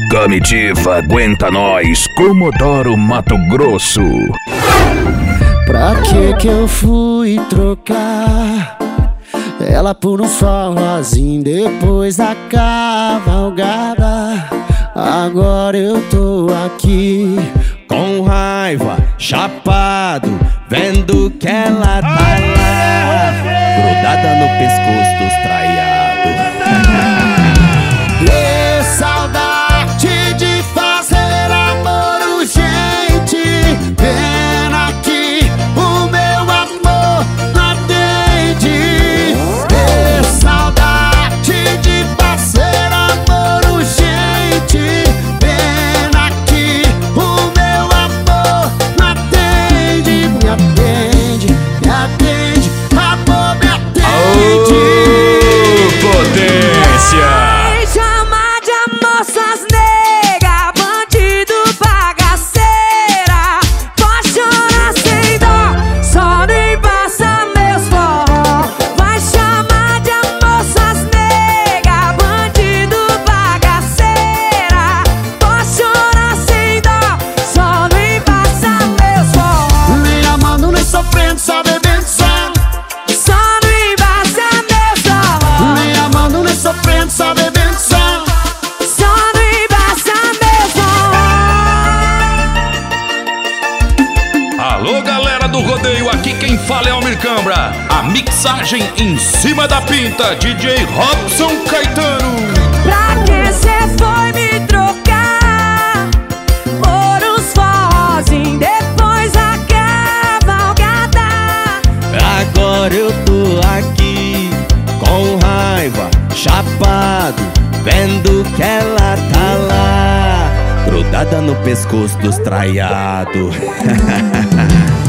Comitiva aguenta nós, Comodoro Mato Grosso. Pra que eu fui trocar ela por um forrozinho depois da cavalgada? Agora eu tô aqui com raiva, chapado, vendo que ela tá lá, grudada no pescoço dos traiados. E saudade de fazer amor urgente, pena que o meu amor não atende. E saudade de fazer amor urgente, pena que o meu amor não atende. Me atende, me atende, amor me atende. Potência! Só bebendo só não embaça meu forró. Me amando nem sofrendo, só bebendo só não embaça meu forró. Alô, galera do rodeio, aqui quem fala é Almir Cambra. A mixagem em cima da pinta, DJ Robson Caetano. Pra que cê foi me trocar por uns forrozinhos depois da cavalgada? Agora eu tô aqui com raiva, chapado, vendo que ela tá lá, grudada no pescoço dos traiados.